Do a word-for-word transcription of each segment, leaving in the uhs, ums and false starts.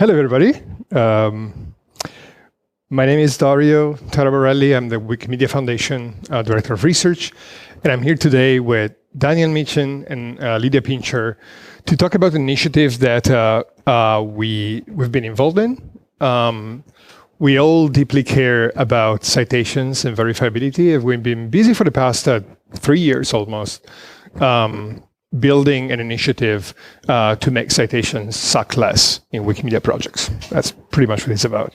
Hello, everybody. Um, my name is Dario Taraborelli. I'm the Wikimedia Foundation uh, Director of Research, and I'm here today with Daniel Mitchen and uh, Lydia Pincher to talk about initiatives that uh, uh, we, we've been involved in. Um, we all deeply care about citations and verifiability. We've been busy for the past uh, three years almost, um, building an initiative uh, to make citations suck less in Wikimedia projects. That's pretty much what it's about.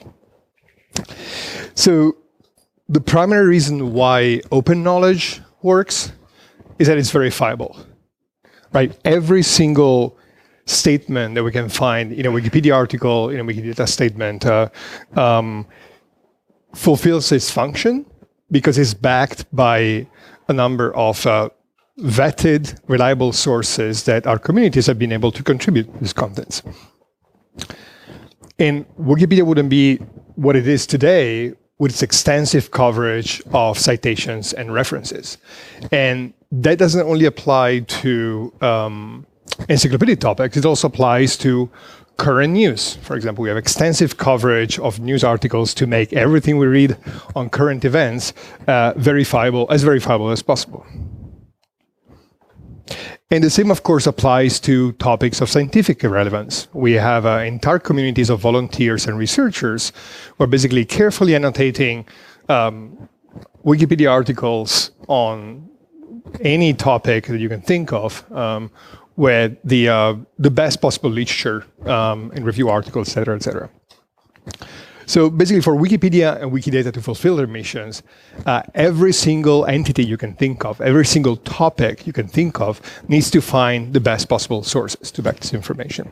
So the primary reason why open knowledge works is that it's verifiable, right? Every single statement that we can find in a Wikipedia article, in a Wikidata statement, uh, um, fulfills its function because it's backed by a number of uh, vetted, reliable sources that our communities have been able to contribute these contents. And Wikipedia wouldn't be what it is today with its extensive coverage of citations and references. And that doesn't only apply to um, encyclopedic topics, it also applies to current news. For example, we have extensive coverage of news articles to make everything we read on current events uh, verifiable, as verifiable as possible. And the same, of course, applies to topics of scientific relevance. We have uh, entire communities of volunteers and researchers who are basically carefully annotating um, Wikipedia articles on any topic that you can think of um, with the, uh, the best possible literature um, in review articles, et cetera, et cetera. So basically for Wikipedia and Wikidata to fulfill their missions, uh, every single entity you can think of, every single topic you can think of needs to find the best possible sources to back this information.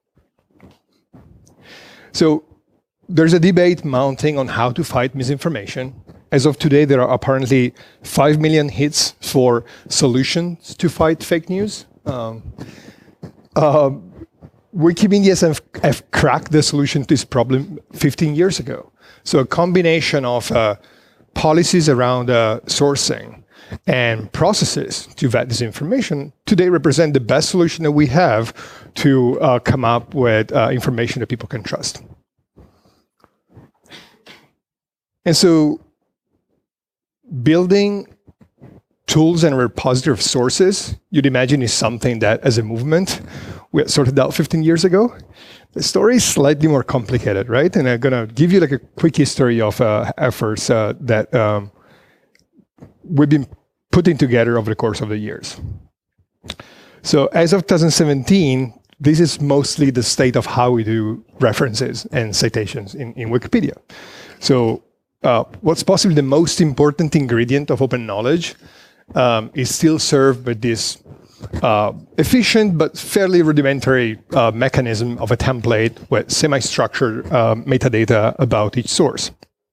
So there's a debate mounting on how to fight misinformation. As of today, there are apparently five million hits for solutions to fight fake news. Um, uh, Wikimedians have, have cracked the solution to this problem fifteen years ago. So a combination of uh, policies around uh, sourcing and processes to vet this information today represent the best solution that we have to uh, come up with uh, information that people can trust. And so building tools and repository of sources, you'd imagine is something that as a movement, we had sorted out fifteen years ago. The story is slightly more complicated, right? And I'm gonna give you like a quick history of uh, efforts uh, that um, we've been putting together over the course of the years. So as of two thousand seventeen, this is mostly the state of how we do references and citations in, in Wikipedia. So uh, what's possibly the most important ingredient of open knowledge um, is still served by this Uh, efficient but fairly rudimentary uh, mechanism of a template with semi-structured uh, metadata about each source.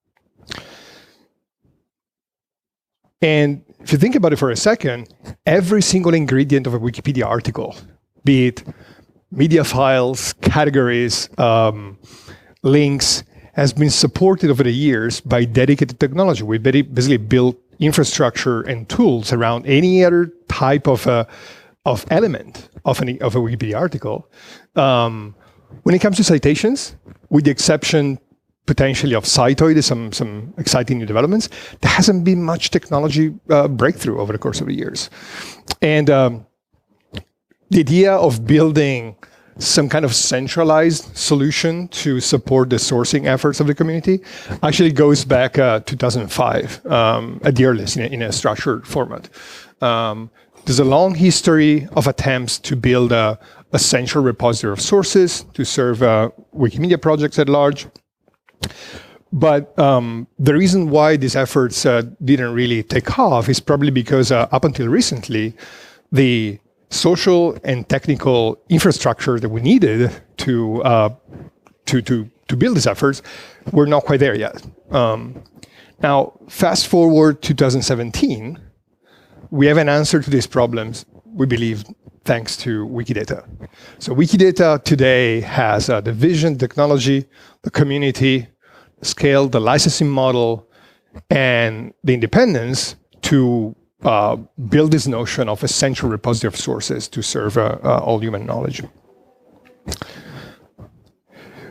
And if you think about it for a second, every single ingredient of a Wikipedia article, be it media files, categories, um, links, has been supported over the years by dedicated technology. We basically built infrastructure and tools around any other type of a of element of, an, of a Wikipedia article. Um, when it comes to citations, with the exception potentially of Citoid, some, some exciting new developments, there hasn't been much technology uh, breakthrough over the course of the years. And um, the idea of building some kind of centralized solution to support the sourcing efforts of the community actually goes back uh, two thousand five um, at the earliest in a, in a structured format. Um, There's a long history of attempts to build a, a central repository of sources to serve uh, Wikimedia projects at large. But um, the reason why these efforts uh, didn't really take off is probably because uh, up until recently, the social and technical infrastructure that we needed to, uh, to, to, to build these efforts were not quite there yet. Um, now, fast forward to two thousand seventeen, we have an answer to these problems, we believe, thanks to Wikidata. So Wikidata today has uh, the vision, technology, the community, the scale, the licensing model, and the independence to uh, build this notion of a central repository of sources to serve uh, uh, all human knowledge.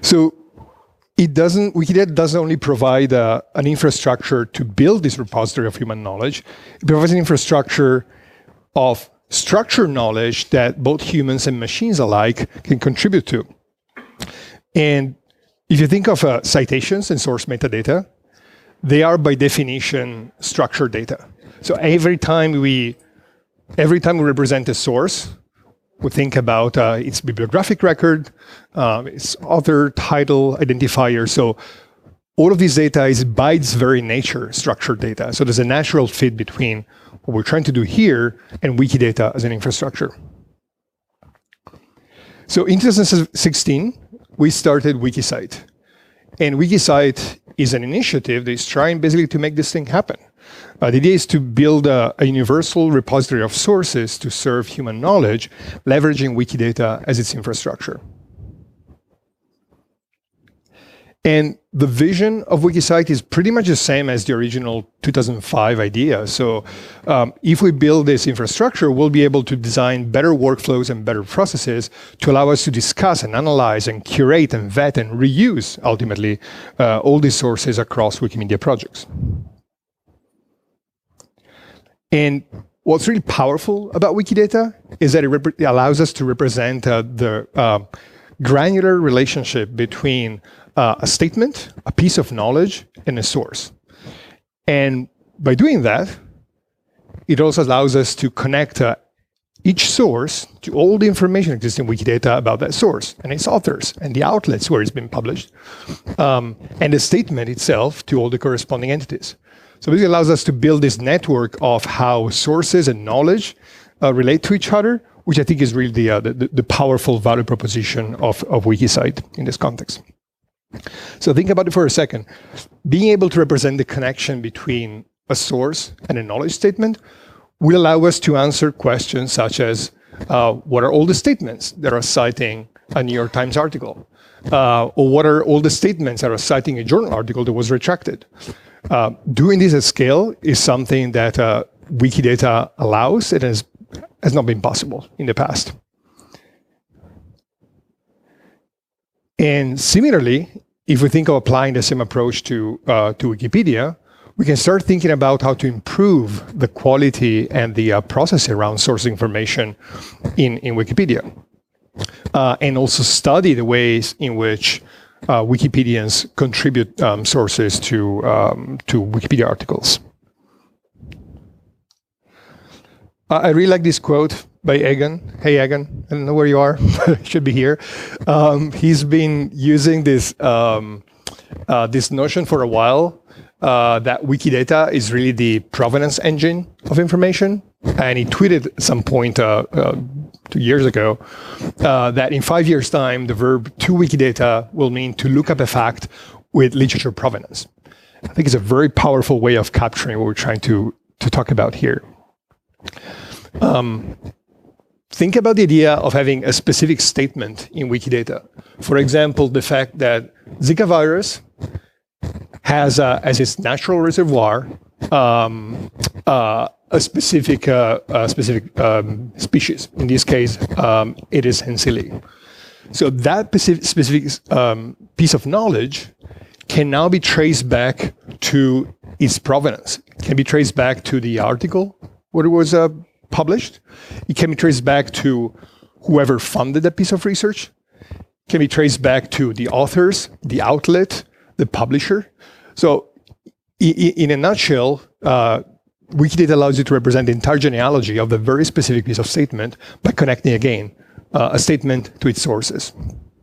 So it doesn't, Wikidata doesn't only provide uh, an infrastructure to build this repository of human knowledge, it provides an infrastructure of structured knowledge that both humans and machines alike can contribute to. And if you think of uh, citations and source metadata, they are by definition structured data. So every time we, every time we represent a source, we think about uh, its bibliographic record, um, its author, title, identifier. So all of this data is by its very nature structured data. So there's a natural fit between what we're trying to do here and Wikidata as an infrastructure. So in two thousand sixteen, we started Wikisite. And Wikisite is an initiative that is trying basically to make this thing happen. Uh, the idea is to build a, a universal repository of sources to serve human knowledge, leveraging Wikidata as its infrastructure. And the vision of Wikisite is pretty much the same as the original two thousand five idea. So um, if we build this infrastructure, we'll be able to design better workflows and better processes to allow us to discuss and analyze and curate and vet and reuse, ultimately, uh, all these sources across Wikimedia projects. And what's really powerful about Wikidata is that it, it allows us to represent uh, the uh, granular relationship between uh, a statement, a piece of knowledge, and a source. And by doing that, it also allows us to connect uh, each source to all the information existing in Wikidata about that source and its authors and the outlets where it's been published, um, and the statement itself to all the corresponding entities. So this allows us to build this network of how sources and knowledge uh, relate to each other, which I think is really the, uh, the, the powerful value proposition of, of Wikisite in this context. So think about it for a second. Being able to represent the connection between a source and a knowledge statement will allow us to answer questions such as, uh, what are all the statements that are citing a New York Times article? Uh, or what are all the statements that are citing a journal article that was retracted? Uh, doing this at scale is something that uh, Wikidata allows. It has, has not been possible in the past. And similarly, if we think of applying the same approach to, uh, to Wikipedia, we can start thinking about how to improve the quality and the uh, process around source information in, in Wikipedia. Uh, and also study the ways in which Uh, Wikipedians contribute um, sources to um, to Wikipedia articles. Uh, I really like this quote by Egan. Hey, Egan, I don't know where you are, but should be here. Um, he's been using this um, uh, this notion for a while uh, that Wikidata is really the provenance engine of information, and he tweeted at some point uh, uh, two years ago uh, that in five years' time, the verb to Wikidata will mean to look up a fact with literature provenance. I think it's a very powerful way of capturing what we're trying to, to talk about here. Um, think about the idea of having a specific statement in Wikidata. For example, the fact that Zika virus has uh, as its natural reservoir um, uh, a specific uh, a specific um, species. In this case, um, it is Hensilia. So that specific, specific um, piece of knowledge can now be traced back to its provenance. It can be traced back to the article where it was uh, published. It can be traced back to whoever funded that piece of research. It can be traced back to the authors, the outlet, the publisher. So in a nutshell, uh, Wikidata allows you to represent the entire genealogy of a very specific piece of statement by connecting, again, uh, a statement to its sources.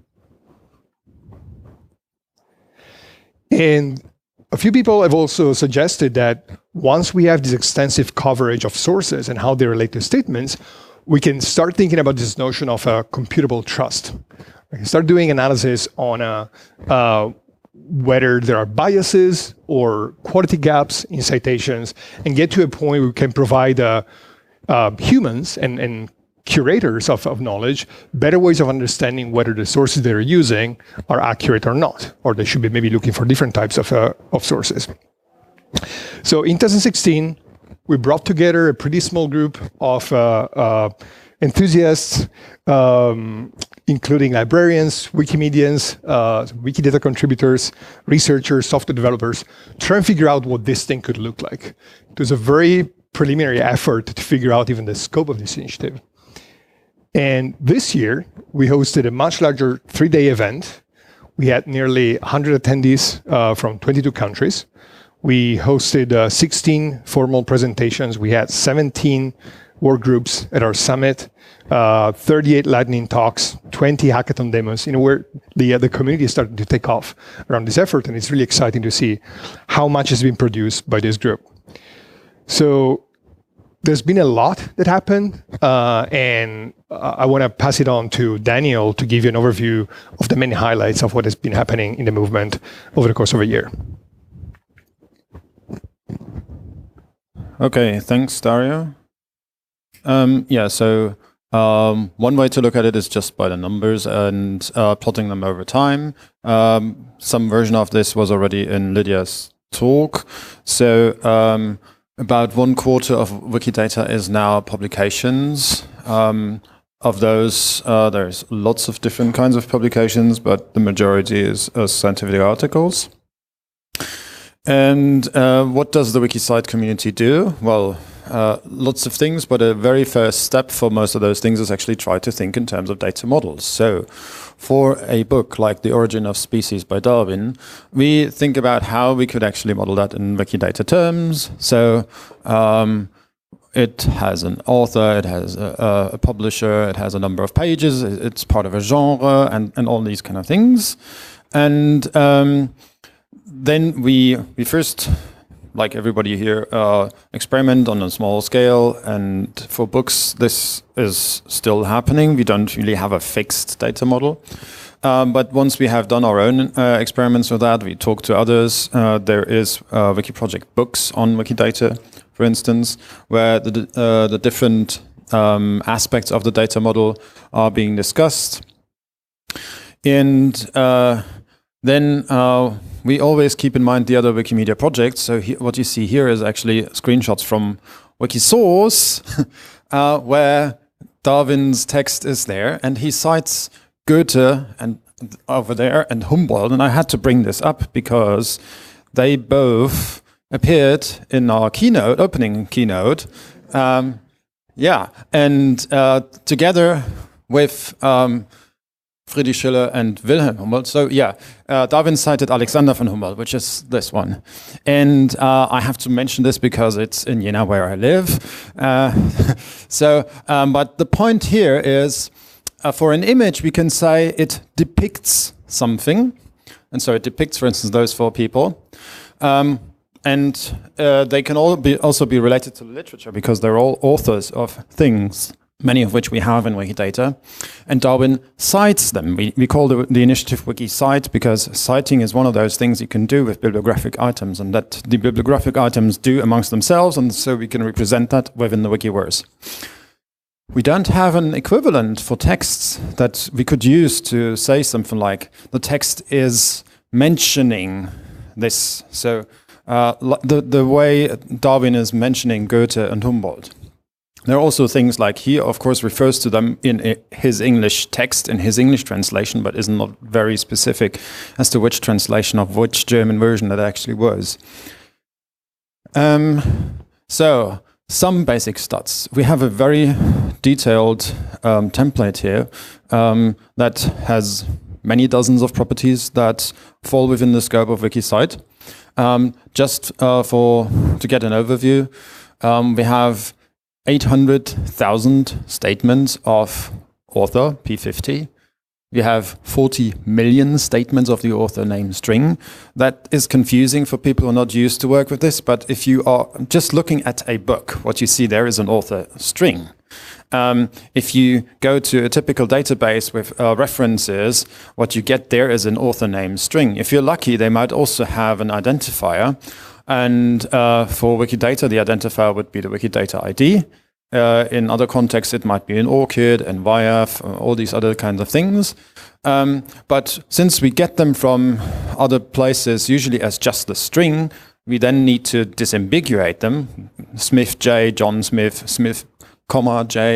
And a few people have also suggested that once we have this extensive coverage of sources and how they relate to statements, we can start thinking about this notion of a computable trust. We can start doing analysis on a, uh, whether there are biases or quality gaps in citations, and get to a point where we can provide uh, uh, humans and, and curators of, of knowledge better ways of understanding whether the sources they're using are accurate or not, or they should be maybe looking for different types of, uh, of sources. So in two thousand sixteen, we brought together a pretty small group of uh, uh, enthusiasts, um, including librarians, Wikimedians, uh, Wikidata contributors, researchers, software developers, try and figure out what this thing could look like. It was a very preliminary effort to figure out even the scope of this initiative. And this year, we hosted a much larger three-day event. We had nearly one hundred attendees uh, from twenty-two countries. We hosted uh, sixteen formal presentations. We had seventeen work groups at our summit, uh, thirty-eight lightning talks, twenty hackathon demos, you know, where the, uh, the community is starting to take off around this effort. And it's really exciting to see how much has been produced by this group. So there's been a lot that happened, uh, and uh, I want to pass it on to Daniel to give you an overview of the many highlights of what has been happening in the movement over the course of a year. Okay, thanks, Dario. Um, yeah, so um, one way to look at it is just by the numbers and uh, plotting them over time. Um, some version of this was already in Lydia's talk. So um, about one quarter of Wikidata is now publications. Um, of those, uh, there's lots of different kinds of publications, but the majority is uh, scientific articles. And uh, what does the Wikisite community do? Well, uh, lots of things, but a very first step for most of those things is actually try to think in terms of data models. So for a book like The Origin of Species by Darwin, we think about how we could actually model that in Wikidata terms. So um, it has an author, it has a, a publisher, it has a number of pages, it's part of a genre, and, and all these kind of things. And um, then we we first, like everybody here, uh, experiment on a small scale. And for books, this is still happening. We don't really have a fixed data model. Um, but once we have done our own uh, experiments with that, we talk to others. Uh, there is uh, Wiki Project Books on Wikidata, for instance, where the, uh, the different um, aspects of the data model are being discussed. And uh, then uh, we always keep in mind the other Wikimedia projects. So he, what you see here is actually screenshots from Wikisource, uh, where Darwin's text is there, and he cites Goethe and over there and Humboldt. And I had to bring this up because they both appeared in our keynote, opening keynote. Um, yeah, and uh, together with um, Friedrich Schiller and Wilhelm Humboldt. So yeah, uh, Darwin cited Alexander von Humboldt, which is this one. And uh, I have to mention this because it's in Jena where I live. Uh, so, um, but the point here is, uh, for an image, we can say it depicts something. And so it depicts, for instance, those four people. Um, and uh, they can all be also be related to literature because they're all authors of things, many of which we have in Wikidata, and Darwin cites them. We, we call the, the initiative WikiCite because citing is one of those things you can do with bibliographic items, and that the bibliographic items do amongst themselves, and so we can represent that within the Wikiverse. We don't have an equivalent for texts that we could use to say something like, the text is mentioning this. So uh, the, the way Darwin is mentioning Goethe and Humboldt. There are also things like he, of course, refers to them in his English text, in his English translation, but is not very specific as to which translation of which German version that actually was. Um, so, some basic stats. We have a very detailed um, template here um, that has many dozens of properties that fall within the scope of WikiCite. Um, just uh, for to get an overview, um, we have eight hundred thousand statements of author, P fifty. We have forty million statements of the author name string. That is confusing for people who are not used to work with this, but if you are just looking at a book, what you see there is an author string. Um, if you go to a typical database with uh, references, what you get there is an author name string. If you're lucky, they might also have an identifier. And uh, for Wikidata, the identifier would be the Wikidata I D. Uh, in other contexts, it might be in ORCID and W I A F, uh, all these other kinds of things. Um, but since we get them from other places, usually as just the string, we then need to disambiguate them. Smith J, John Smith, Smith, comma J,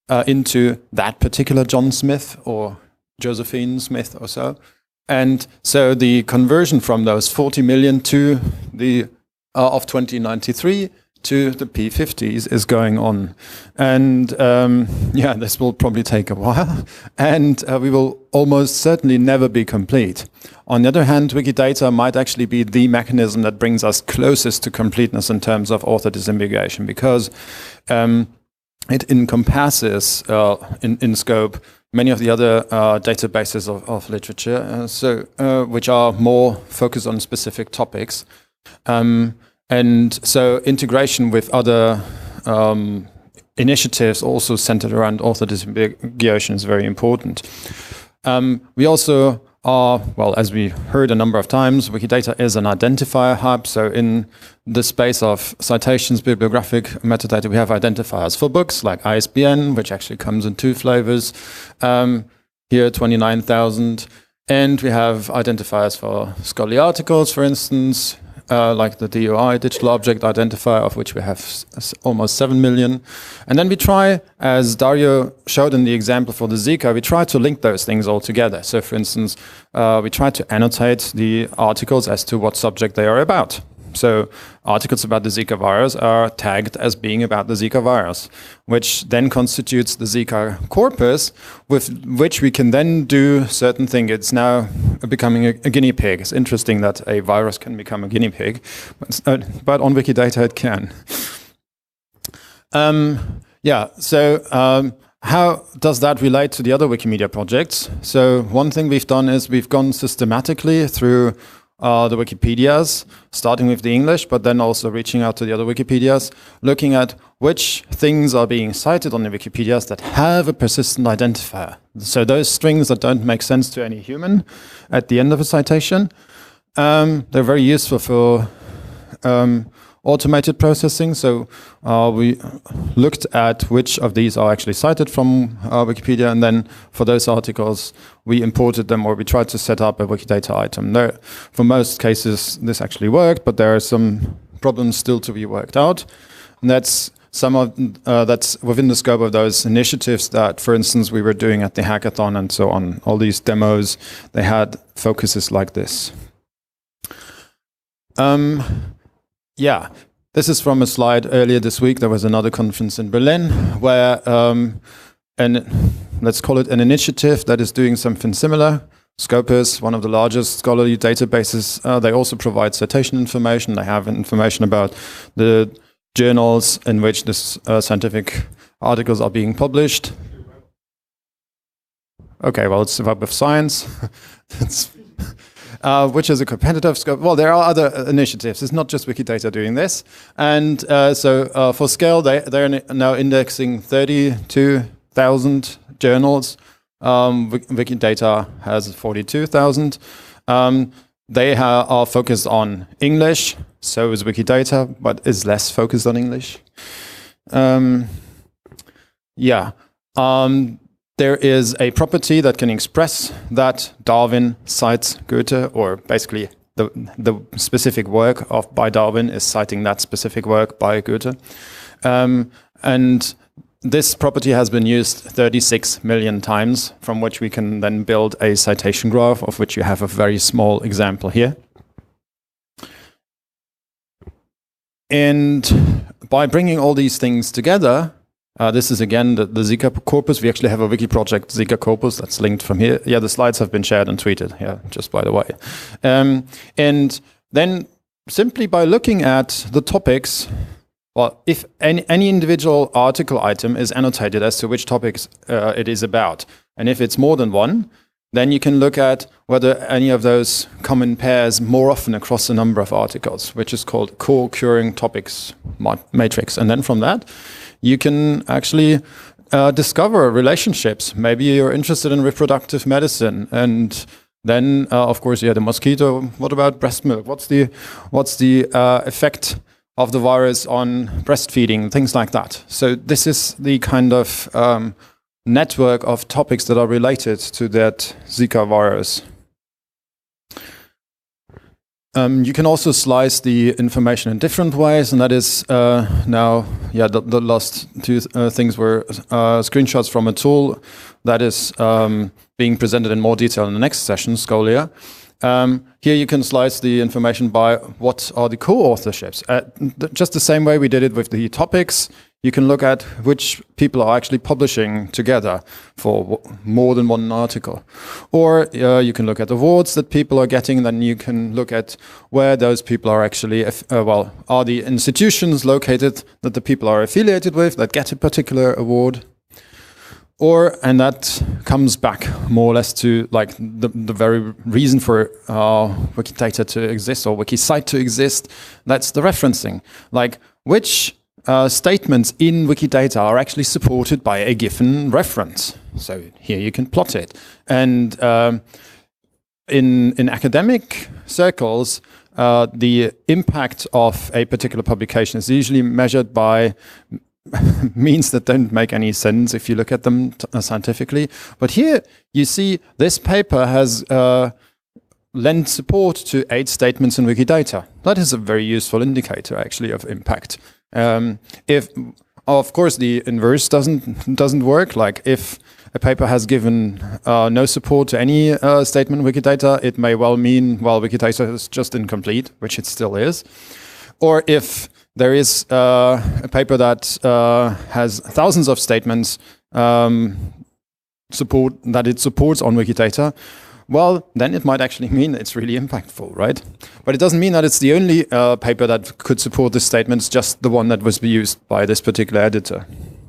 uh, into that particular John Smith or Josephine Smith or so. And so the conversion from those forty million to the uh, of twenty ninety-three to the P fifties is going on. And um, yeah, this will probably take a while. And uh, we will almost certainly never be complete. On the other hand, Wikidata might actually be the mechanism that brings us closest to completeness in terms of author disambiguation, because um, it encompasses uh, in, in scope many of the other uh, databases of, of literature, uh, so uh, which are more focused on specific topics. Um, And so integration with other um, initiatives also centered around author disambiguation is very important. Um, we also are, well, as we heard a number of times, Wikidata is an identifier hub. So in the space of citations, bibliographic metadata, we have identifiers for books like I S B N, which actually comes in two flavors. Um, here, twenty-nine thousand. And we have identifiers for scholarly articles, for instance, Uh, like the D O I, Digital Object Identifier, of which we have s almost seven million. And then we try, as Dario showed in the example for the Zika, we try to link those things all together. So for instance, uh, we try to annotate the articles as to what subject they are about. So articles about the Zika virus are tagged as being about the Zika virus, which then constitutes the Zika corpus, with which we can then do certain things. It's now becoming a, a guinea pig. It's interesting that a virus can become a guinea pig, but, uh, but on Wikidata it can. Um, yeah, so um, how does that relate to the other Wikimedia projects? So one thing we've done is we've gone systematically through Uh, the Wikipedias, starting with the English, but then also reaching out to the other Wikipedias, looking at which things are being cited on the Wikipedias that have a persistent identifier. So those strings that don't make sense to any human at the end of a citation, um, they're very useful for um, automated processing. So uh, we looked at which of these are actually cited from uh, Wikipedia, and then for those articles, we imported them, or we tried to set up a Wikidata item. There, for most cases, this actually worked, but there are some problems still to be worked out. And that's some of uh, that's within the scope of those initiatives that, for instance, we were doing at the hackathon and so on. All these demos, they had focuses like this. Um, Yeah, this is from a slide earlier this week. There was another conference in Berlin where, um, an, let's call it an initiative that is doing something similar. Scopus, one of the largest scholarly databases, uh, they also provide citation information. They have information about the journals in which this uh, scientific articles are being published. Okay, well, it's Web of Science. It's Uh, which is a competitive scope. Well, there are other initiatives. It's not just Wikidata doing this. And uh, so uh, for scale, they, they're now indexing thirty-two thousand journals. Um, Wikidata has forty-two thousand. Um, they ha are focused on English. So is Wikidata, but is less focused on English. Um, yeah. Um, There is a property that can express that Darwin cites Goethe, or basically the, the specific work of by Darwin is citing that specific work by Goethe. Um, and this property has been used thirty-six million times, from which we can then build a citation graph, of which you have a very small example here. And by bringing all these things together, Uh, this is again the, the Zika corpus. We actually have a wiki project, Zika corpus, that's linked from here. Yeah, the slides have been shared and tweeted, yeah, just by the way. Um, and then simply by looking at the topics, well, if any, any individual article item is annotated as to which topics uh, it is about, and if it's more than one, then you can look at whether any of those come in pairs more often across a number of articles, which is called co-occurring topics matrix. And then from that, you can actually uh, discover relationships. Maybe you're interested in reproductive medicine, and then, uh, of course, yeah, the mosquito. What about breast milk? What's the what's the uh, effect of the virus on breastfeeding? Things like that. So this is the kind of um, network of topics that are related to that Zika virus. Um, you can also slice the information in different ways, and that is uh, now, yeah, the, the last two uh, things were uh, screenshots from a tool that is um, being presented in more detail in the next session, Scholia. Um, here you can slice the information by what are the co-authorships. Uh, th just the same way we did it with the topics, you can look at which people are actually publishing together for w more than one article. Or uh, you can look at awards that people are getting, then you can look at where those people are actually, uh, well, are the institutions located that the people are affiliated with that get a particular award. Or, and that comes back more or less to like the, the very reason for uh, Wikidata to exist or Wikisite to exist, that's the referencing. Like which uh, statements in Wikidata are actually supported by a given reference. So here you can plot it. And um, in, in academic circles, uh, the impact of a particular publication is usually measured by means that don't make any sense if you look at them t uh, scientifically. But here you see this paper has uh, lent support to eight statements in Wikidata. That is a very useful indicator actually of impact. Um, if, of course, the inverse doesn't doesn't work. Like if a paper has given uh, no support to any uh, statement in Wikidata, it may well mean, well, Wikidata is just incomplete, which it still is. Or if there is uh, a paper that uh, has thousands of statements um, support that it supports on Wikidata, well, then it might actually mean it's really impactful, right? But it doesn't mean that it's the only uh, paper that could support this statement, it's just the one that was used by this particular editor.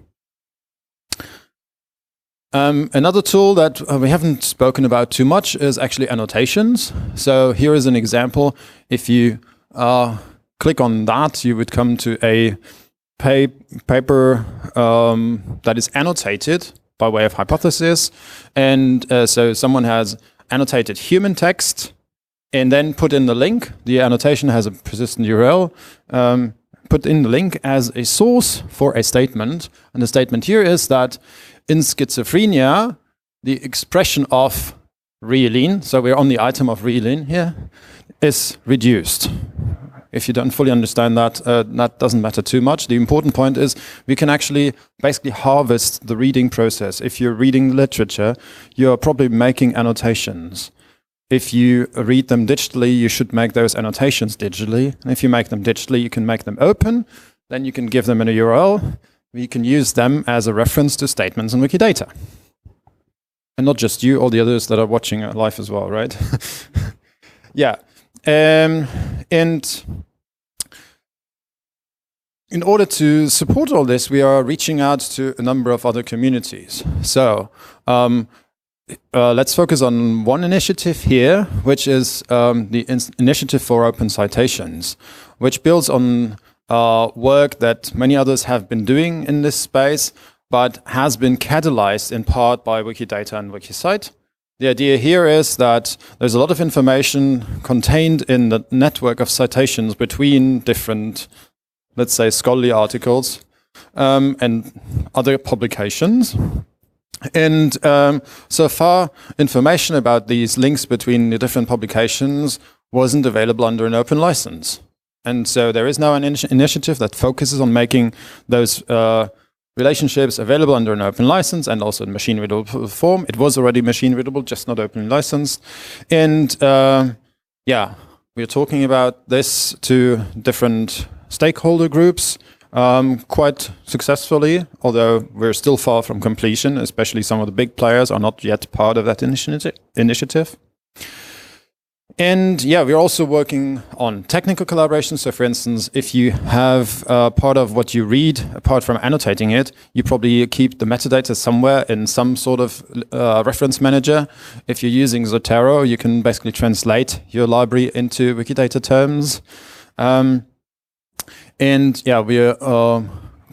Um, another tool that uh, we haven't spoken about too much is actually annotations. So here is an example. If you uh, click on that, you would come to a pa paper um, that is annotated by way of hypothesis. And uh, so someone has annotated human text and then put in the link. The annotation has a persistent U R L. Um, put in the link as a source for a statement. And the statement here is that in schizophrenia, the expression of Ritalin, so we're on the item of Ritalin here, is reduced. If you don't fully understand that, uh, that doesn't matter too much. The important point is we can actually basically harvest the reading process. If you're reading literature, you're probably making annotations. If you read them digitally, you should make those annotations digitally. And if you make them digitally, you can make them open. Then you can give them a U R L. We can use them as a reference to statements in Wikidata. And not just you, all the others that are watching live as well, right? Yeah. Um, and in order to support all this, we are reaching out to a number of other communities. So um, uh, let's focus on one initiative here, which is um, the in Initiative for Open Citations, which builds on uh, work that many others have been doing in this space, but has been catalyzed in part by Wikidata and Wikisite. The idea here is that there's a lot of information contained in the network of citations between different, let's say, scholarly articles um, and other publications. And um, so far, information about these links between the different publications wasn't available under an open license. And so there is now an in initiative that focuses on making those uh, relationships available under an open license and also in machine readable form. It was already machine readable, just not openly licensed. And uh, yeah, we're talking about this to different stakeholder groups um, quite successfully, although we're still far from completion, especially some of the big players are not yet part of that initiative. initiative. And yeah, we're also working on technical collaboration. So for instance, if you have uh, part of what you read, apart from annotating it, you probably keep the metadata somewhere in some sort of uh, reference manager. If you're using Zotero, you can basically translate your library into Wikidata terms. Um, and yeah, we're uh,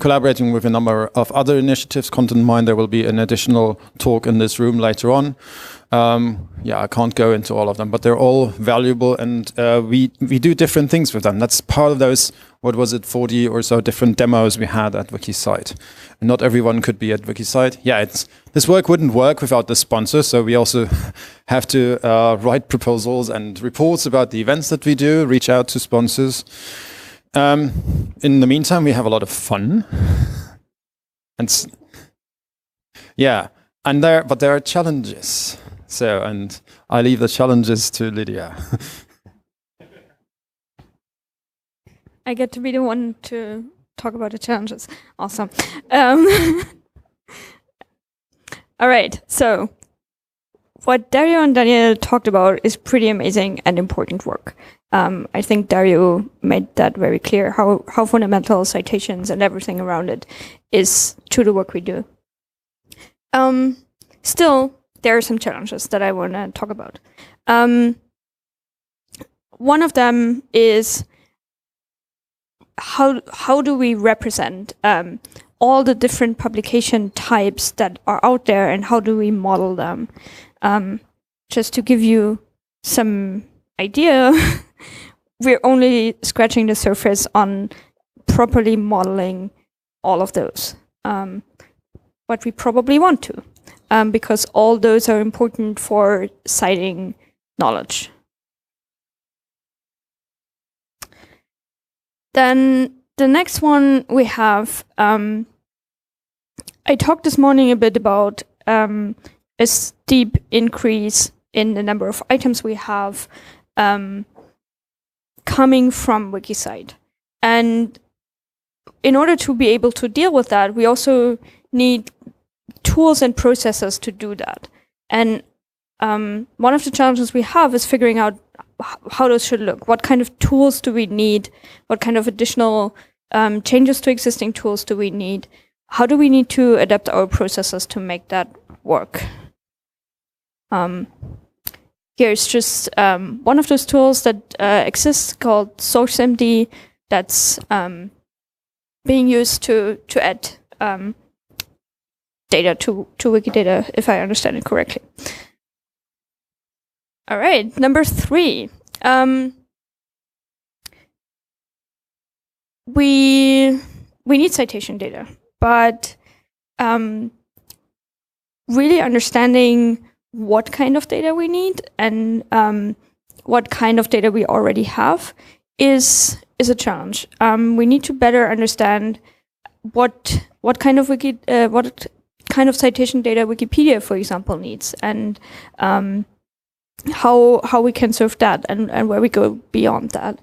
collaborating with a number of other initiatives. Content Mine, there will be an additional talk in this room later on. Um, yeah, I can't go into all of them, but they're all valuable, and uh, we we do different things with them. That's part of those, what was it, forty or so different demos we had at WikiCite. And not everyone could be at WikiCite. Yeah, it's, this work wouldn't work without the sponsor, so we also have to uh, write proposals and reports about the events that we do, reach out to sponsors. Um, in the meantime, we have a lot of fun. And s- yeah, and there, but there are challenges. So, and I leave the challenges to Lydia. I get to be the one to talk about the challenges. Awesome. Um, all right. So, what Dario and Daniel talked about is pretty amazing and important work. Um, I think Dario made that very clear, how, how fundamental citations and everything around it is to the work we do. Um, still, there are some challenges that I want to talk about. Um, one of them is how how do we represent um, all the different publication types that are out there, and how do we model them? Um, just to give you some idea, we're only scratching the surface on properly modeling all of those. Um, what we probably want to. Um, because all those are important for citing knowledge. Then the next one we have, um, I talked this morning a bit about um, a steep increase in the number of items we have um, coming from WikiCite. And in order to be able to deal with that, we also need tools and processes to do that. And um, one of the challenges we have is figuring out h- how those should look. What kind of tools do we need? What kind of additional um, changes to existing tools do we need? How do we need to adapt our processes to make that work? Um, here's just um, one of those tools that uh, exists called SourceMD that's um, being used to, to add um, data to, to Wikidata, if I understand it correctly. All right, number three. Um, we we need citation data, but um, really understanding what kind of data we need and um, what kind of data we already have is is a challenge. Um, we need to better understand what what kind of wiki uh, what kind of citation data Wikipedia, for example, needs, and um, how how we can serve that, and, and where we go beyond that.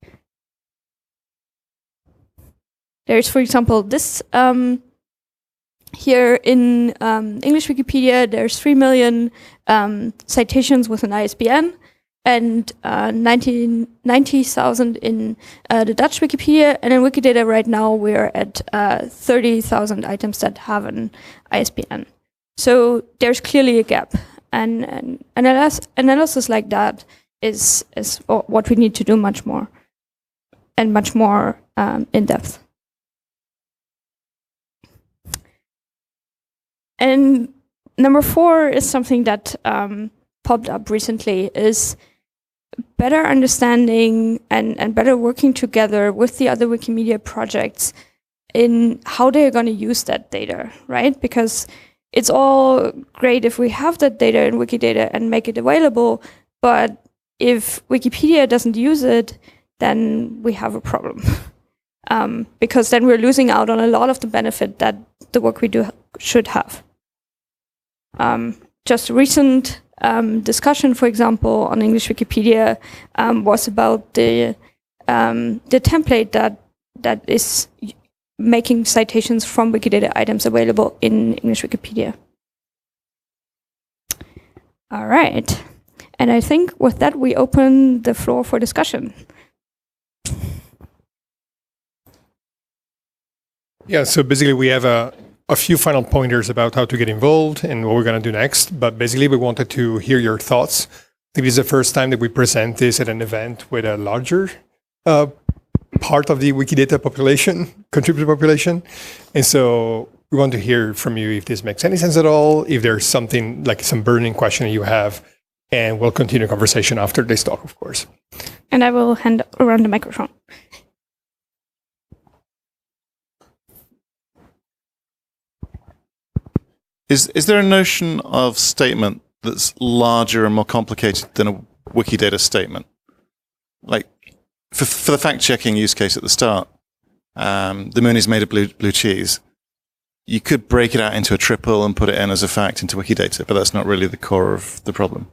There's, for example, this um, here in um, English Wikipedia, there's three million um, citations with an I S B N, and uh, ninety thousand in uh, the Dutch Wikipedia, and in Wikidata right now we're at uh, thirty thousand items that have an I S B N. So there's clearly a gap, and, and analysis, analysis like that is, is what we need to do much more, and much more um, in depth. And number four is something that um, popped up recently, is better understanding and, and better working together with the other Wikimedia projects in how they're going to use that data, right? Because it's all great if we have that data in Wikidata and make it available, but if Wikipedia doesn't use it, then we have a problem. um, because then we're losing out on a lot of the benefit that the work we do should have. Um, just a recent um, discussion, for example, on English Wikipedia um, was about the um, the template that that is making citations from Wikidata items available in English Wikipedia. All right, and I think with that we open the floor for discussion. Yeah, so basically we have a a few final pointers about how to get involved and what we're going to do next. But basically, we wanted to hear your thoughts. I think this is the first time that we present this at an event with a larger uh, part of the Wikidata population, contributor population. And so we want to hear from you if this makes any sense at all, if there's something like some burning question you have, and we'll continue conversation after this talk, of course. And I will hand around the microphone. Is is there a notion of statement that's larger and more complicated than a Wikidata statement? Like, for, for the fact-checking use case at the start, um, the moon is made of blue, blue cheese. You could break it out into a triple and put it in as a fact into Wikidata, but that's not really the core of the problem.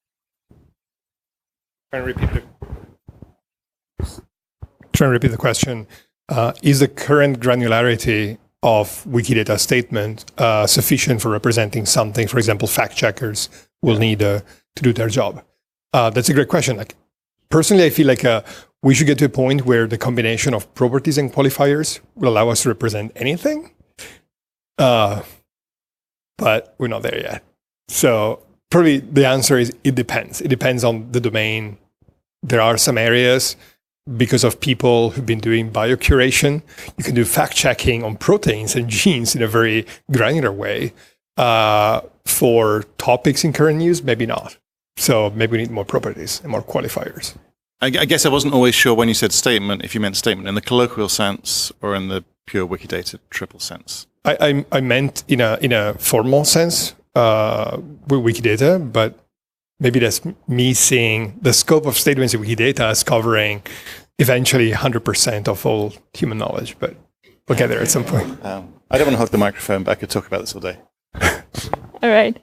Try and repeat the, try and repeat the question. Uh, is the current granularity of Wikidata statement uh, sufficient for representing something? For example, fact checkers will need uh, to do their job. Uh, that's a great question. Like, personally, I feel like uh, we should get to a point where the combination of properties and qualifiers will allow us to represent anything. Uh, but we're not there yet. So probably the answer is it depends. It depends on the domain. There are some areas, because of people who've been doing biocuration, you can do fact-checking on proteins and genes in a very granular way. Uh, for topics in current news, maybe not. So maybe we need more properties and more qualifiers. I, I guess I wasn't always sure when you said statement, if you meant statement in the colloquial sense or in the pure Wikidata triple sense. I, I, I meant in a in a formal sense uh, with Wikidata, but maybe that's me seeing the scope of statements in Wikidata as covering eventually one hundred percent of all human knowledge, but we'll get there at some point. Um, I don't want to hog the microphone, but I could talk about this all day. All right.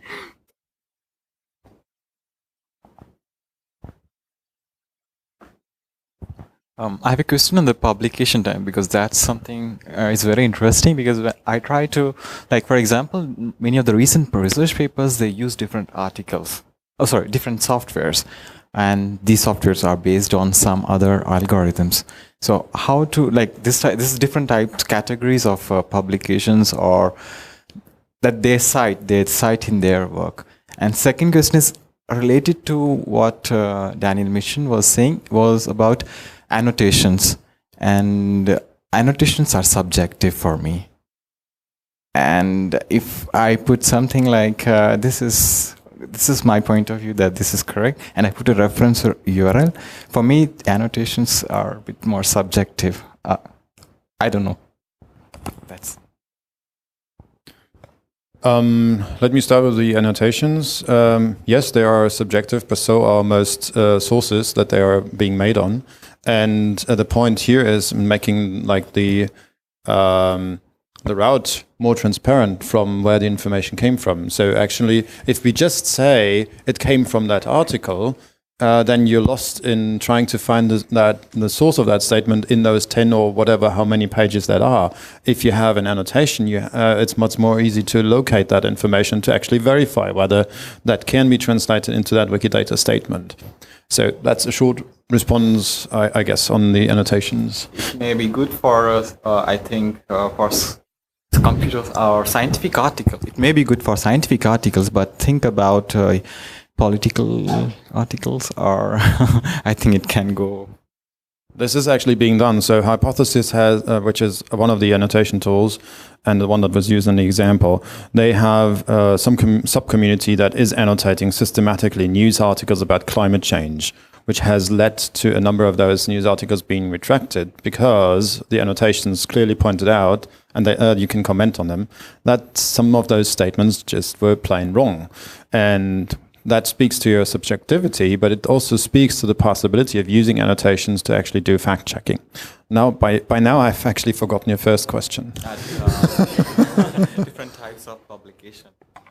Um, I have a question on the publication time, because that's something uh, is very interesting, because when I try to, like, for example, many of the recent research papers, they use different articles. Oh, sorry, different softwares. And these softwares are based on some other algorithms. So how to, like, this this is different types, categories of uh, publications or that they cite, they cite in their work. And second question is related to what uh, Daniel Mission was saying, was about annotations. And annotations are subjective for me. And if I put something like, uh, this is this is my point of view that this is correct, and I put a reference U R L, for me, annotations are a bit more subjective. Uh, I don't know. That's. Um, let me start with the annotations. Um, yes, they are subjective, but so are most uh, sources that they are being made on. And uh, the point here is making like the um, the route more transparent from where the information came from. So actually, if we just say it came from that article, uh, then you're lost in trying to find the, that the source of that statement in those ten or whatever, how many pages that are. If you have an annotation, you, uh, it's much more easy to locate that information to actually verify whether that can be translated into that Wikidata statement. So that's a short response, I, I guess, on the annotations. It may be good for, uh, uh, I think, uh, for computers or scientific articles. It may be good for scientific articles, but think about uh, political articles, or I think it can go. This is actually being done. So Hypothesis has, uh, which is one of the annotation tools, and the one that was used in the example, they have uh, some com- sub-community that is annotating systematically news articles about climate change, which has led to a number of those news articles being retracted because the annotations clearly pointed out, and they, uh, you can comment on them, that some of those statements just were plain wrong. And that speaks to your subjectivity, but it also speaks to the possibility of using annotations to actually do fact-checking. Now, by, by now, I've actually forgotten your first question. At, uh, different types of publication.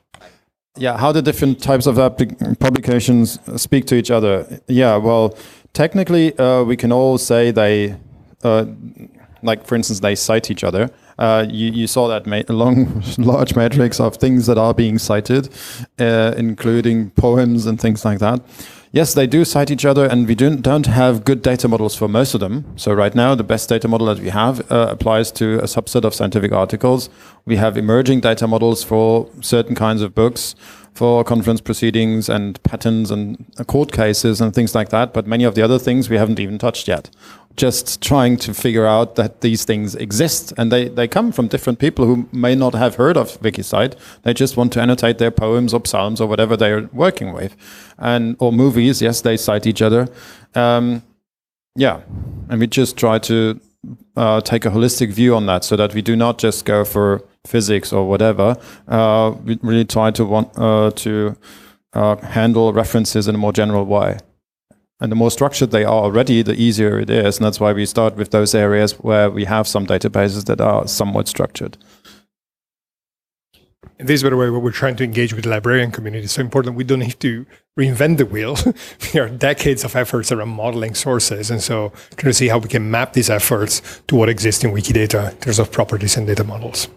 Yeah, how do different types of applic- publications speak to each other? Yeah, well, technically, uh, we can all say they, uh, like, for instance, they cite each other. Uh, you, you saw that ma- long, large matrix of things that are being cited, uh, including poems and things like that. Yes, they do cite each other, and we don't, don't have good data models for most of them. So right now, the best data model that we have uh, applies to a subset of scientific articles. We have emerging data models for certain kinds of books. for conference proceedings and patents and court cases and things like that. But many of the other things we haven't even touched yet. Just trying to figure out that these things exist, and they, they come from different people who may not have heard of Wikicite. They just want to annotate their poems or psalms or whatever they're working with, and or movies. Yes, they cite each other. Um, yeah, and we just try to uh, take a holistic view on that, so that we do not just go for physics or whatever. Uh, we really try to want uh, to uh, handle references in a more general way. And the more structured they are already, the easier it is. And that's why we start with those areas where we have some databases that are somewhat structured. And this is, by the way, what we're trying to engage with the librarian community. It's so important. We don't need to reinvent the wheel. There are decades of efforts around modeling sources. And so trying to see how we can map these efforts to what exists in Wikidata in terms of properties and data models.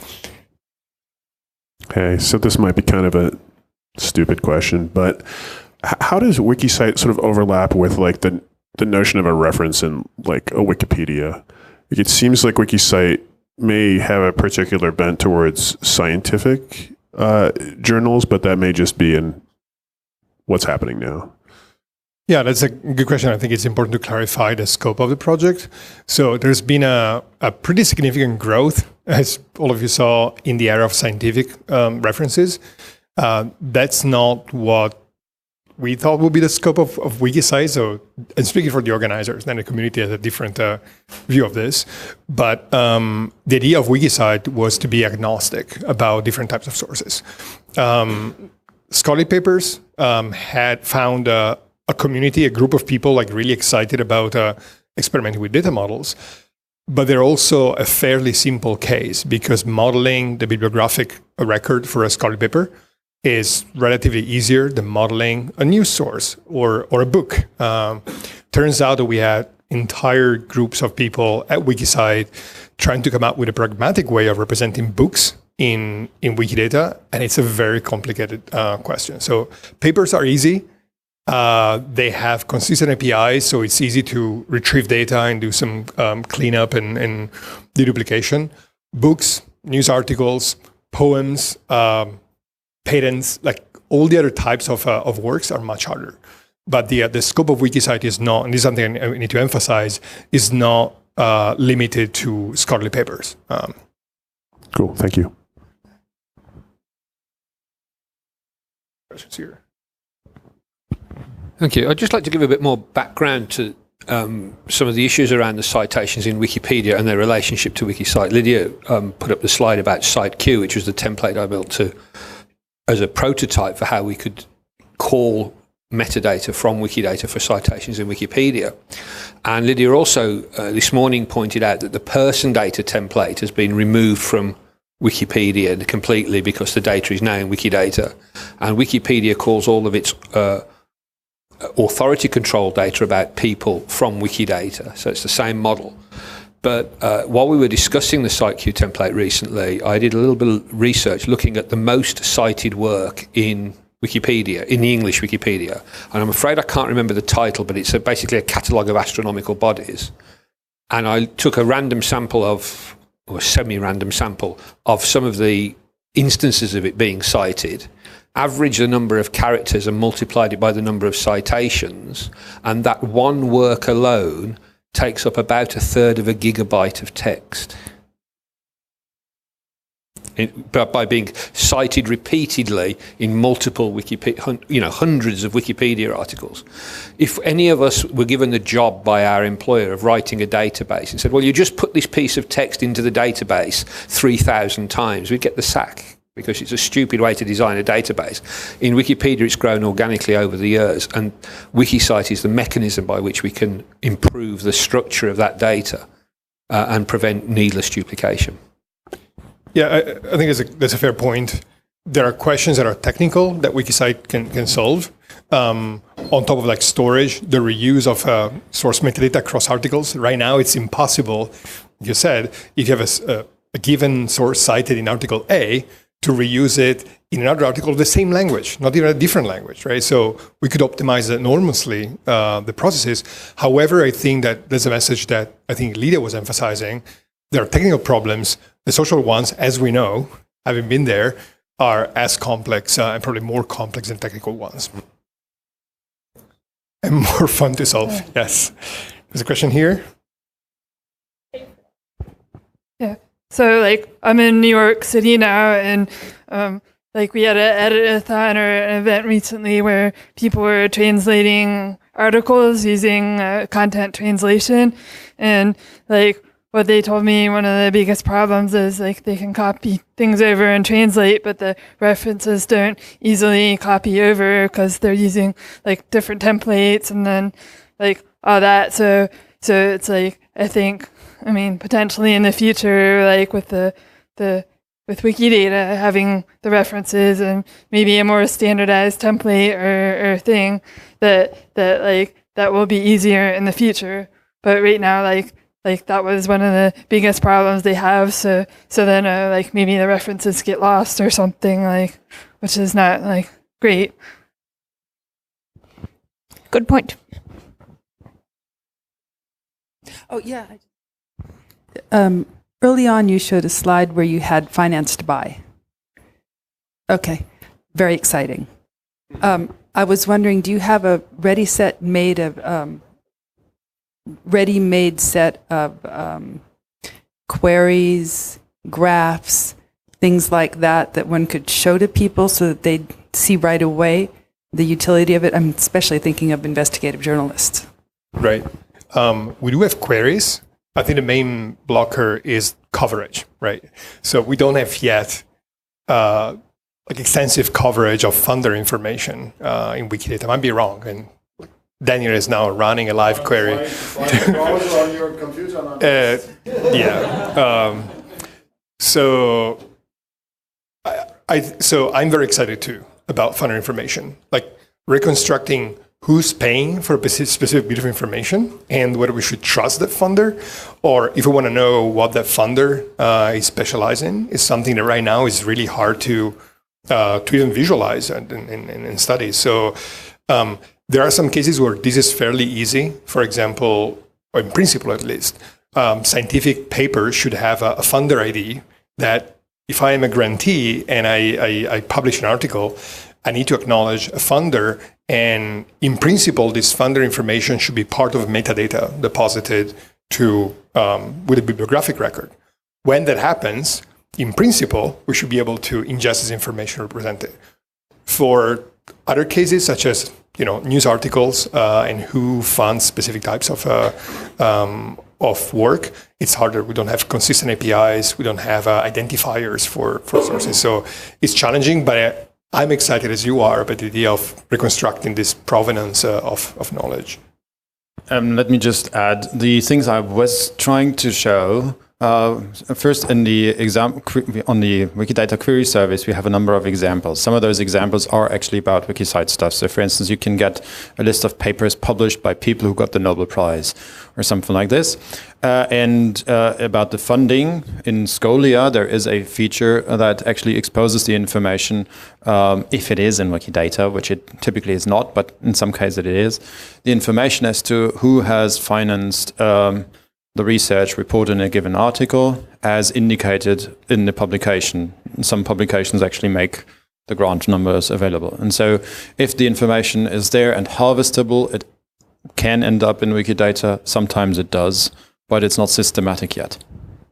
Okay, so this might be kind of a stupid question, but how does Wikicite sort of overlap with like the the notion of a reference in like a Wikipedia? Like it seems like Wikicite may have a particular bent towards scientific uh, journals, but that may just be in what's happening now. Yeah, that's a good question. I think it's important to clarify the scope of the project. So there's been a, a pretty significant growth, as all of you saw, in the area of scientific um, references. Uh, that's not what we thought would be the scope of, of Wikicite. So, and speaking for the organizers, then the community has a different uh, view of this. But um, the idea of Wikicite was to be agnostic about different types of sources. Um, scholarly papers um, had found a, a community, a group of people like really excited about uh, experimenting with data models. But they're also a fairly simple case because modeling the bibliographic record for a scholarly paper is relatively easier than modeling a news source or, or a book. Um, turns out that we had entire groups of people at Wikicite trying to come up with a pragmatic way of representing books in, in Wikidata, and it's a very complicated uh, question. So papers are easy. Uh, they have consistent A P Is, so it's easy to retrieve data and do some um, cleanup and, and deduplication. Books, news articles, poems, um, patents, like all the other types of uh, of works are much harder. But the uh, the scope of Wikicite is not, and this is something I need to emphasize, is not uh, limited to scholarly papers. Um, cool, thank you. Questions here. Thank you. I'd just like to give a bit more background to um, some of the issues around the citations in Wikipedia and their relationship to Wikicite. Lydia um, put up the slide about CiteQ, which was the template I built to as a prototype for how we could call metadata from Wikidata for citations in Wikipedia. And Lydia also uh, this morning pointed out that the person data template has been removed from Wikipedia completely because the data is now in Wikidata. And Wikipedia calls all of its uh, authority control data about people from Wikidata. So it's the same model. But uh, while we were discussing the CiteQ template recently, I did a little bit of research looking at the most cited work in Wikipedia, in the English Wikipedia. And I'm afraid I can't remember the title, but it's a, basically a catalogue of astronomical bodies. And I took a random sample of, or a semi-random sample, of some of the instances of it being cited, averaged the number of characters and multiplied it by the number of citations, and that one work alone takes up about a third of a gigabyte of text. It, but by being cited repeatedly in multiple Wikipedia, you know, hundreds of Wikipedia articles. If any of us were given the job by our employer of writing a database and said, well, you just put this piece of text into the database three thousand times, we'd get the sack because it's a stupid way to design a database. In Wikipedia, it's grown organically over the years, and Wikicite is the mechanism by which we can improve the structure of that data uh, and prevent needless duplication. Yeah, I, I think that's a, that's a fair point. There are questions that are technical that Wikicite can, can solve. Um, on top of like storage, the reuse of uh, source metadata across articles. Right now, it's impossible, like you said, if you have a, a given source cited in article A, to reuse it in another article of the same language, not even a different language, right? So we could optimize enormously uh, the processes. However, I think that there's a message that I think Lydia was emphasizing. There are technical problems. The social ones, as we know, having been there, are as complex uh, and probably more complex than technical ones. And more fun to solve, yes. There's a question here. Yeah. So, like, I'm in New York City now, and um, like we had an edit-a-thon or an event recently where people were translating articles using uh, content translation, and like what they told me, one of the biggest problems is like they can copy things over and translate, but the references don't easily copy over because they're using like different templates and then like all that. So, so it's like I think. I mean, potentially in the future, like with the the with Wikidata having the references and maybe a more standardized template or, or thing that that like that will be easier in the future. But right now, like like that was one of the biggest problems they have. So so then uh, like maybe the references get lost or something, like, which is not like great. Good point. Oh yeah. Um, early on, you showed a slide where you had financed by. Okay, very exciting. Um, I was wondering, do you have a ready set made of um, ready-made set of um, queries, graphs, things like that that one could show to people so that they'd see right away the utility of it? I'm especially thinking of investigative journalists. Right. Um, we do have queries. I think the main blocker is coverage, right? So we don't have yet uh, like extensive coverage of funder information uh, in Wikidata. I might be wrong, and Daniel is now running a live query. on your computer. uh, yeah. Um, so, I, I so I'm very excited too about funder information, like reconstructing who's paying for a specific bit of information and whether we should trust that funder, or if we want to know what that funder uh, is specialized in, is something that right now is really hard to uh, to even visualize and, and, and, and study. So um, there are some cases where this is fairly easy. For example, or in principle at least, um, scientific papers should have a, a funder I D that if I am a grantee and I, I, I publish an article, I need to acknowledge a funder, and in principle, this funder information should be part of metadata deposited to um, with a bibliographic record. When that happens, in principle, we should be able to ingest this information and represent it. For other cases, such as you know news articles uh, and who funds specific types of uh, um, of work, it's harder. We don't have consistent A P Is. We don't have uh, identifiers for for sources. So it's challenging, but I, I'm excited as you are about the idea of reconstructing this provenance uh, of, of knowledge. Um, let me just add the things I was trying to show. Uh, first, in the exam on the Wikidata query service, we have a number of examples. Some of those examples are actually about Wikisite stuff. So, for instance, you can get a list of papers published by people who got the Nobel Prize or something like this. Uh, and uh, about the funding, in Scholia, there is a feature that actually exposes the information, um, if it is in Wikidata, which it typically is not, but in some cases it is, the information as to who has financed um, the research reported in a given article as indicated in the publication. Some publications actually make the grant numbers available. And so if the information is there and harvestable, it can end up in Wikidata. Sometimes it does, but it's not systematic yet.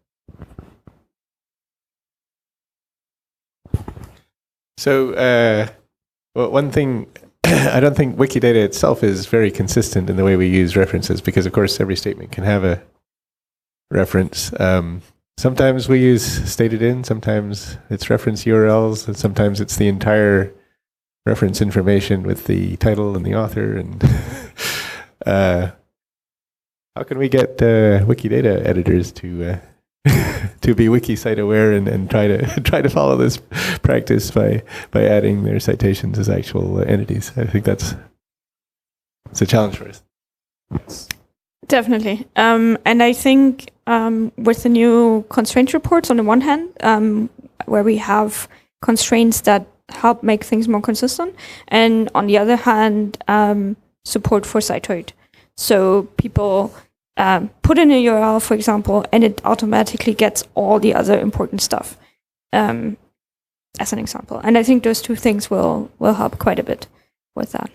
So uh, well, one thing, I don't think Wikidata itself is very consistent in the way we use references, because of course every statement can have a reference. Um, sometimes we use stated in, sometimes it's reference U R Ls, and sometimes it's the entire reference information with the title and the author. And uh, how can we get uh, Wikidata editors to uh, to be Wikisite aware and, and try to try to follow this practice by by adding their citations as actual entities? I think that's it's a challenge for us. Definitely. Um, and I think um, with the new constraint reports, on the one hand, um, where we have constraints that help make things more consistent, and on the other hand, um, support for Citoid. So people um, put in a U R L, for example, and it automatically gets all the other important stuff. Um, as an example. And I think those two things will will help quite a bit with that.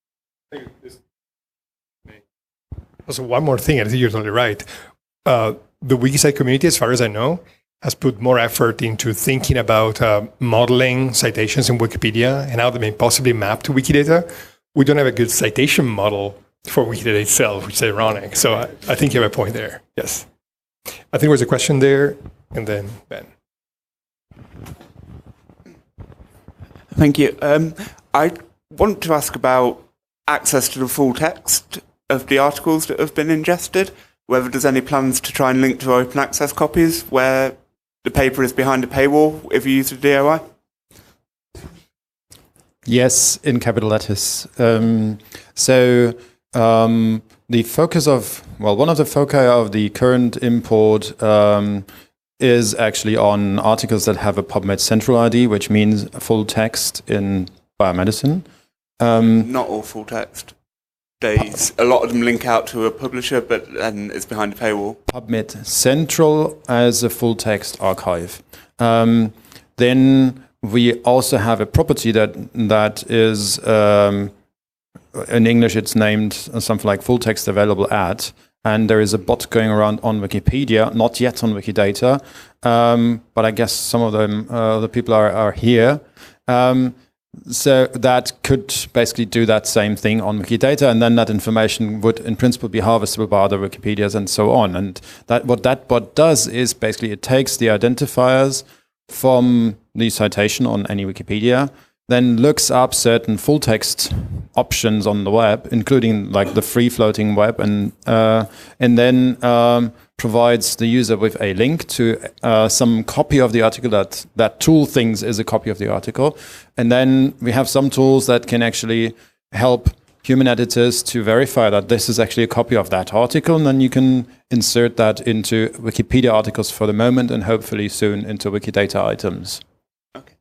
Also, one more thing, I think you're totally right. Uh, the Wikisite community, as far as I know, has put more effort into thinking about uh, modeling citations in Wikipedia and how they may possibly map to Wikidata. We don't have a good citation model for Wikidata itself, which is ironic. So I, I think you have a point there. Yes. I think there was a question there, and then Ben. Thank you. Um, I want to ask about access to the full text of the articles that have been ingested, whether there's any plans to try and link to open access copies where the paper is behind a paywall if you use the D O I? Yes, in capital letters. Um, so um, the focus of, well, one of the foci of the current import um, is actually on articles that have a PubMed Central I D, which means full text in biomedicine. Um, Not all full text. They, a lot of them link out to a publisher, but then it's behind a paywall. PubMed Central as a full text archive. Um, then we also have a property that that is, um, in English it's named something like full text available at, and there is a bot going around on Wikipedia, not yet on Wikidata, um, but I guess some of them, uh, the people are, are here. Um, So that could basically do that same thing on Wikidata, and then that information would, in principle, be harvestable by other Wikipedias and so on. And that what that bot does is basically it takes the identifiers from the citation on any Wikipedia, then looks up certain full text options on the web, including like the free floating web, and uh, and then um, provides the user with a link to uh, some copy of the article that that tool thinks is a copy of the article. And then we have some tools that can actually help human editors to verify that this is actually a copy of that article. And then you can insert that into Wikipedia articles for the moment, and hopefully soon into Wikidata items. Okay.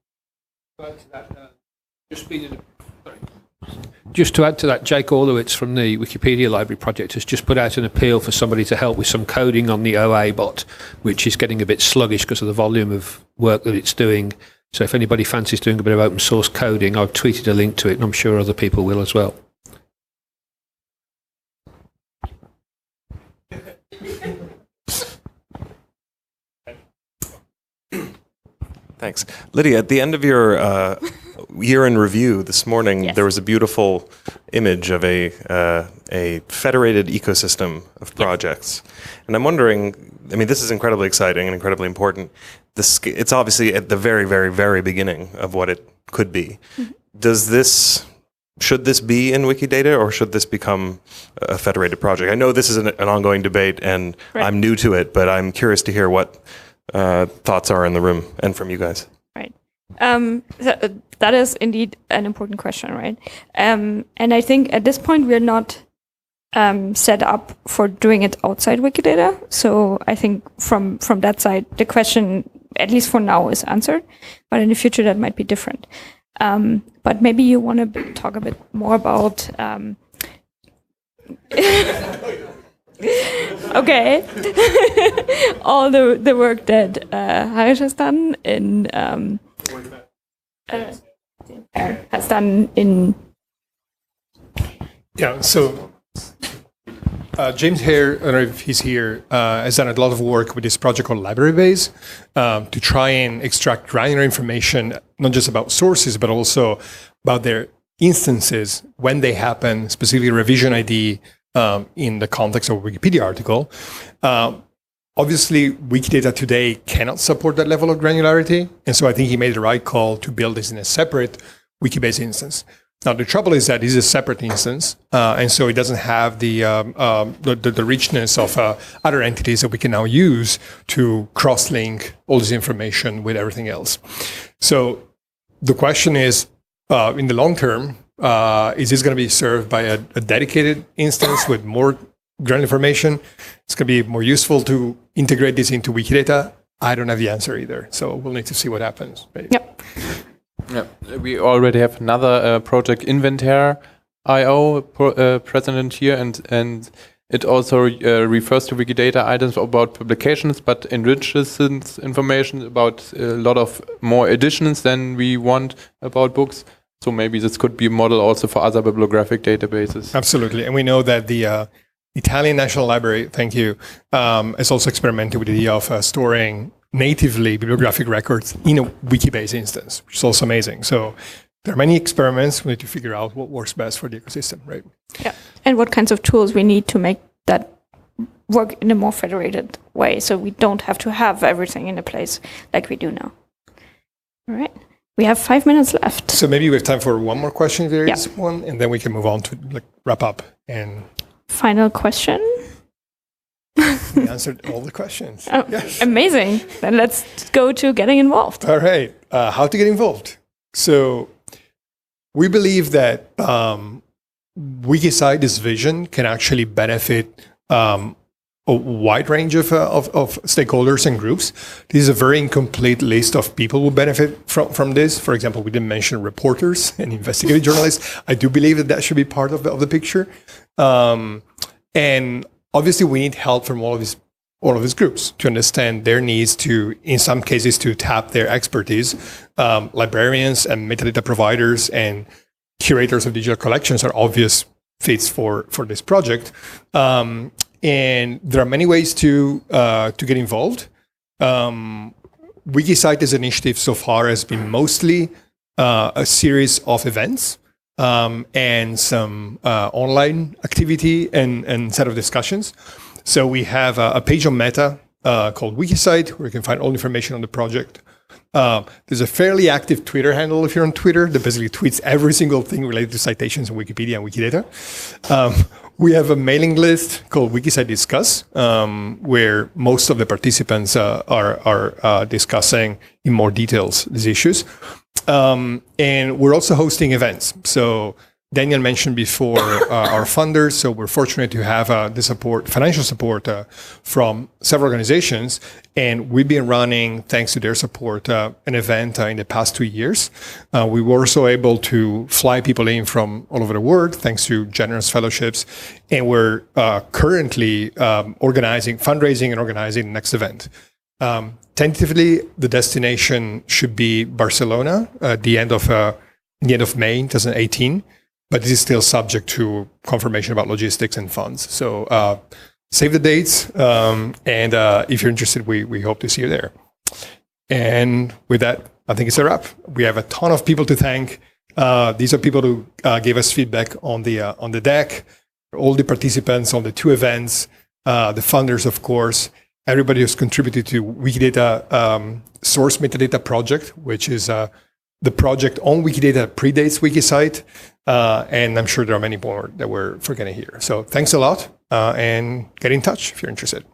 Just speed it up. Sorry. Just to add to that, Jake Orlowitz from the Wikipedia Library Project has just put out an appeal for somebody to help with some coding on the O A bot, which is getting a bit sluggish because of the volume of work that it's doing. So if anybody fancies doing a bit of open source coding, I've tweeted a link to it, and I'm sure other people will as well. Thanks. Lydia, at the end of your uh, year in review this morning, yes. There was a beautiful image of a uh, a federated ecosystem of projects. Yes. And I'm wondering, I mean, this is incredibly exciting and incredibly important. This, it's obviously at the very, very, very beginning of what it could be. Mm-hmm. Does this, should this be in Wikidata, or should this become a federated project? I know this is an, an ongoing debate, and right. I'm new to it, but I'm curious to hear what uh, thoughts are in the room and from you guys. Right. Um, th- that is indeed an important question, right? Um, and I think at this point we're not um, set up for doing it outside Wikidata. So I think from from that side, the question, at least for now, is answered. But in the future, that might be different. Um, but maybe you want to b- talk a bit more about. Um, okay, all the the work that uh, Harish has done in um, uh, has done in. Yeah. So. Uh, James Hare, I don't know if he's here, uh, has done a lot of work with this project called LibraryBase um, to try and extract granular information, not just about sources, but also about their instances, when they happen, specifically revision I D um, in the context of a Wikipedia article. Uh, obviously, Wikidata today cannot support that level of granularity, and so I think he made the right call to build this in a separate Wikibase instance. Now, the trouble is that this is a separate instance, uh, and so it doesn't have the um, um, the, the, the richness of uh, other entities that we can now use to cross-link all this information with everything else. So the question is, uh, in the long term, uh, is this going to be served by a, a dedicated instance with more granular information? It's going to be more useful to integrate this into Wikidata. I don't have the answer either, so we'll need to see what happens. Right? Yep. Yeah, we already have another uh, project, Inventaire dot I O, pro, uh, president here, and and it also uh, refers to Wikidata items about publications, but enriches information about a lot of more editions than we want about books. So maybe this could be a model also for other bibliographic databases. Absolutely. And we know that the uh, Italian National Library, thank you, um, has also experimented with the idea of uh, storing natively bibliographic records in a Wikibase instance, which is also amazing. So there are many experiments. We need to figure out what works best for the ecosystem, right? Yeah. And what kinds of tools we need to make that work in a more federated way, so we don't have to have everything in a place like we do now. All right. We have five minutes left. So maybe we have time for one more question if there yeah. is one, and then we can move on to like wrap up. And final question. We answered all the questions. Oh, yes. Amazing. Then let's go to getting involved. All right. Uh, how to get involved. So we believe that um, Wikisite's vision can actually benefit um, a wide range of, uh, of, of stakeholders and groups. This is a very incomplete list of people who benefit from, from this. For example, we didn't mention reporters and investigative journalists. I do believe that that should be part of the, of the picture. Um, and obviously, we need help from all of these all of these groups to understand their needs to, in some cases, to tap their expertise. Um, librarians and metadata providers and curators of digital collections are obvious fits for, for this project. Um, and there are many ways to uh, to get involved. Um, Wikisite's initiative so far has been mostly uh, a series of events um, and some uh, online activity and, and set of discussions. So we have a, a page on Meta uh, called Wikisite, where you can find all information on the project. Uh, there's a fairly active Twitter handle if you're on Twitter that basically tweets every single thing related to citations in Wikipedia and Wikidata. Um, we have a mailing list called Wikisite Discuss, um, where most of the participants uh, are, are uh, discussing in more details these issues. Um, and we're also hosting events. So Daniel mentioned before uh, our funders, so we're fortunate to have uh, the support, financial support uh, from several organizations, and we've been running, thanks to their support, uh, an event uh, in the past two years. Uh, we were also able to fly people in from all over the world, thanks to generous fellowships, and we're uh, currently um, organizing, fundraising and organizing the next event. Um, tentatively, the destination should be Barcelona at the end of uh, the end of May, twenty eighteen. But this is still subject to confirmation about logistics and funds. So uh, save the dates, um, and uh, if you're interested, we, we hope to see you there. And with that, I think it's a wrap. We have a ton of people to thank. Uh, these are people who uh, gave us feedback on the uh, on the deck, all the participants on the two events, uh, the funders, of course, everybody who's contributed to Wikidata um, Source Metadata Project, which is uh, the project on Wikidata that predates Wikisite. Uh, and I'm sure there are many more that we're forgetting here. So thanks a lot, uh, and get in touch if you're interested.